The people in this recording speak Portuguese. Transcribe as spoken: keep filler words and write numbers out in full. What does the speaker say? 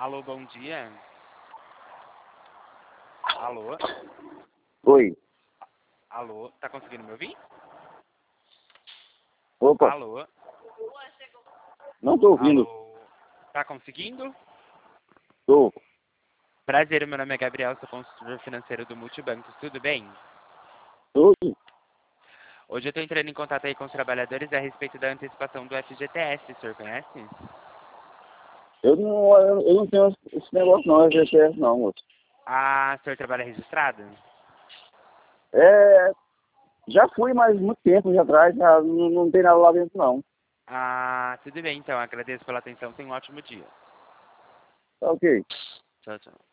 Alô, bom dia. Alô? Oi. Alô, tá conseguindo me ouvir? Opa, Alô? não tô ouvindo. Alô? Tá conseguindo? Tô. Prazer, meu nome é Gabriel, sou consultor financeiro do Multibancos, tudo bem? Tô. Hoje eu tô entrando em contato aí com os trabalhadores a respeito da antecipação do F G T S, o senhor conhece? Eu não, eu, eu não tenho esse negócio não, F G T S não, moço. Ah, o senhor trabalha registrado? É, já fui, mas muito tempo já atrás, já não, não tem nada lá dentro não. Ah, tudo bem então, agradeço pela atenção, tenha um ótimo dia. Tá ok. Tchau, tchau.